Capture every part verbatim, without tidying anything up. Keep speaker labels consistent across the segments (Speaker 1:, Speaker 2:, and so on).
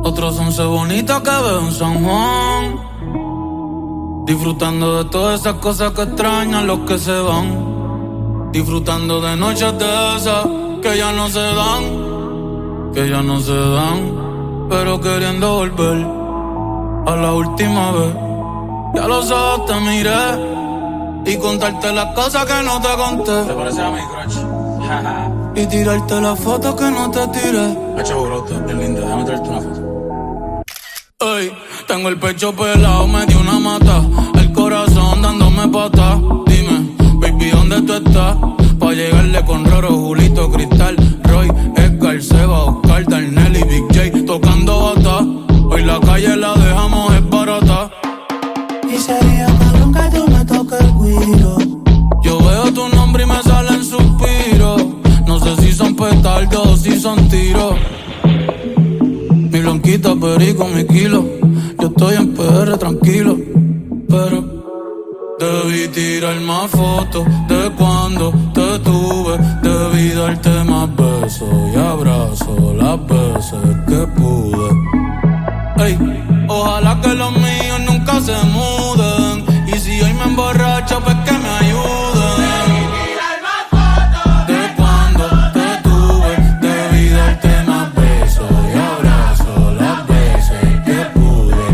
Speaker 1: Otros once bonitas que veo en San Juan, disfrutando de todas esas cosas que extrañan los que se van, disfrutando de noches de esas que ya no se dan, que ya no se dan, pero queriendo volver a la última vez. Ya los ojos te miré y contarte las cosas que no te conté.
Speaker 2: ¿Te parece a mi crush?
Speaker 1: Y tirarte las fotos que no te tiré.
Speaker 2: Hacho, bro, tú eres linda, déjame traerte una foto.
Speaker 1: Ey, tengo el pecho pelado, me dio una mata, el corazón dándome patas. Dime, baby, ¿dónde tú estás? Pa' llegarle con Roro, Julito, Cristal, Roy, Edgar, Seba, Oscar, Darnell y Big J tocando bata. Hoy la calle la dejamos es barata.
Speaker 3: Y sería cabrón que tú me toques el guiro.
Speaker 1: Yo veo tu nombre y me salen suspiros. No sé si son petardos o si son tiros. Mi blanquita perico, mi kilo. Yo estoy en P R tranquilo, pero debí tirar más fotos de cuando te tuve. Debí darte más besos y abrazos las veces que pude. Ey, ojalá que los míos nunca se muden. Y si hoy me emborracho, pues que me ayuden.
Speaker 3: Debí tirar más fotos
Speaker 1: de cuando te tuve. Debí darte más besos y abrazos las veces que pude.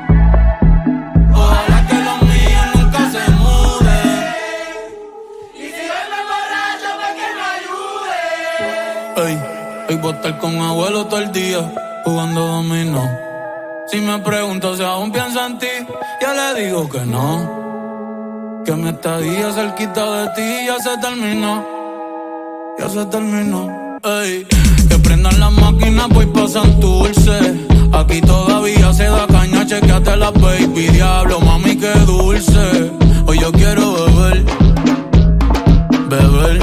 Speaker 1: Ojalá que los míos nunca se muden.
Speaker 3: Y si hoy me emborracho, pues que me ayude.
Speaker 1: Ey, hoy voy a estar con abuelo todo el día jugando dominó. Si me pregunto si aún pienso en ti, ya le digo que no. Que mi estadía cerquita de ti ya se terminó. Ya se terminó. Ey, que prendan las máquinas, voy pa' Santurce. Aquí todavía se da caña, chequeate la baby. Diablo, mami, qué dulce. Hoy yo quiero beber, beber,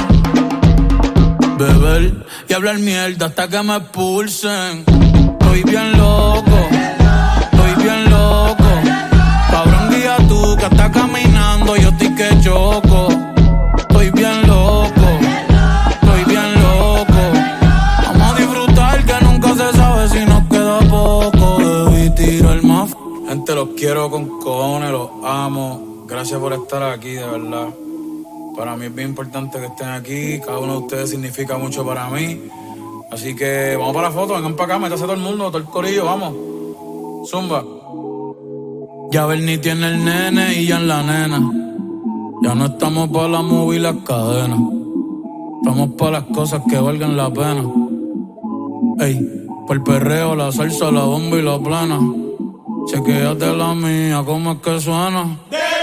Speaker 1: beber y hablar mierda hasta que me expulsen. Estoy bien loco, estoy bien loco. Cabrón, guía tú que estás caminando, yo estoy que choco. Estoy bien loco, estoy bien loco. Vamos a disfrutar que nunca se sabe si nos queda poco. Debí tirar más. Gente, los quiero con cojones, los amo. Gracias por estar aquí, de verdad. Para mí es bien importante que estén aquí. Cada uno de ustedes significa mucho para mí. Así que vamos para la foto, vengan para acá, métase todo el mundo, todo el corillo, vamos. Zumba. Ya Bernie tiene el nene y ya en la nena. Ya no estamos para la movie y las cadenas. Estamos para las cosas que valgan la pena. Ey, por el perreo, la salsa, la bomba y la plana. Chequéate la mía, cómo es que suena.